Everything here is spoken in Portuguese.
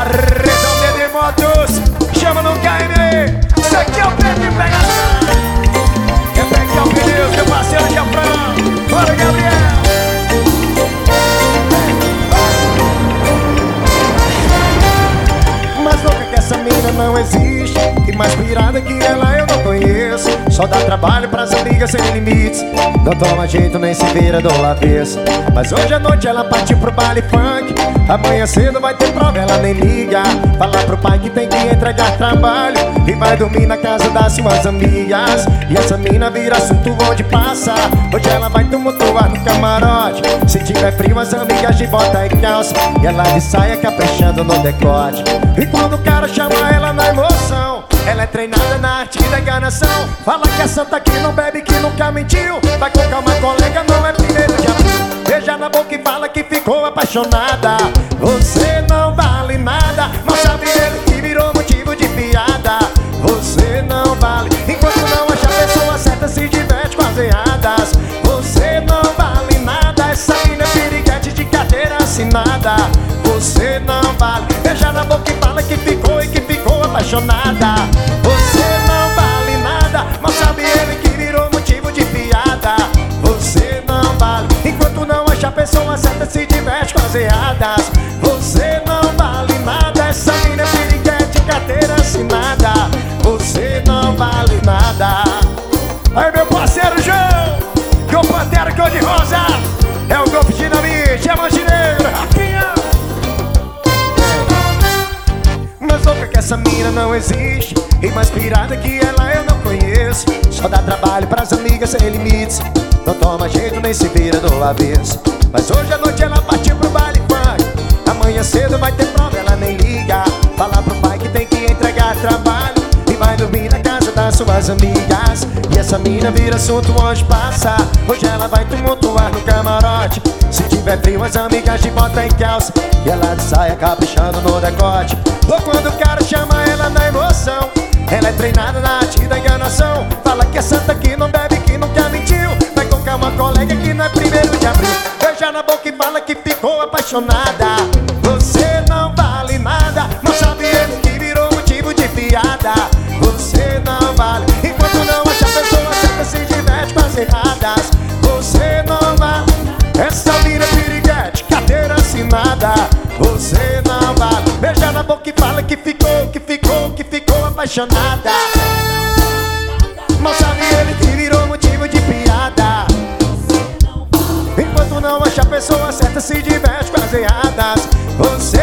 Redondê de Motos, chama no KM. Isso aqui é o Pepe Pegação. É Pepe ao Pneus, meu parceiro Diafrão. Bora, Gabriel. Mais louca que essa mina não existe, e mais pirada que ela eu não conheço. Só dá trabalho pras amigas sem limites, não toma jeito nem se vira do avesso. Mas hoje à noite ela partiu pro baile funk. Amanhã cedo vai ter prova, ela nem liga. Fala pro pai que tem que entregar trabalho e vai dormir na casa das suas amigas. E essa mina vira assunto onde passa. Hoje ela vai tumultuar no camarote. Se tiver frio as amigas de bota e calça, e ela de saia caprichando no decote. E quando o cara chama ela na emoção, ela é treinada na arte da enganação. Fala que é santa que não bebe, que nunca mentiu. Vai com calma, colega, não é primeiro de abril. Beija na boca e fala que ficou apaixonada. Você não vale nada, mas sabe ele que virou motivo de piada. Você não vale, enquanto não acha a pessoa certa, se diverte com as erradas. Você não vale nada, essa mina é piriguete de carteira assinada. Você não vale, beija na boca e fala que ficou apaixonada. Você não vale nada, mas sabe ele que virou motivo de piada. Você não vale, enquanto não acha a pessoa certa, se diverte com as erradas. Você não vale nada, essa mina é piriguete, carteira assinada. Você não vale nada. Aí meu parceiro João, que o Pantera cor de rosa, é o golpe dinamite, é Montenegro, Rafinha. Mais louca que essa mina não existe, e mais pirada que ela eu não conheço. Só dá trabalho pras amigas sem limites, não toma jeito nem se vira do avesso. Mas hoje à noite ela partiu pro baile funk. Amanhã cedo vai ter prova, ela nem liga. Fala pro pai que tem que entregar trabalho e vai dormir na casa das suas amigas. E essa mina vira assunto onde passa. Hoje ela vai tumultuar no camarote. Se tiver frio as amigas de bota em calça, e ela de saia caprichando no decote. Ou quando o cara chama ela na emoção, ela é treinada na arte da enganação. Fala que é santa que não bebe, que nunca mentiu. Vai com calma, colega, que não é primeiro de abril. Beija na boca e fala que ficou apaixonada. Você não vale nada, não sabe ele que virou motivo de piada. Você não vale, enquanto não acha a pessoa certa, se diverte com as erradas. Você não vale, essa mina é piriguete, carteira assinada. Você não vale, beija na boca e fala que ficou apaixonada. Mal sabe ele que virou motivo de piada. Enquanto não acha a pessoa certa, se diverte com as erradas. Você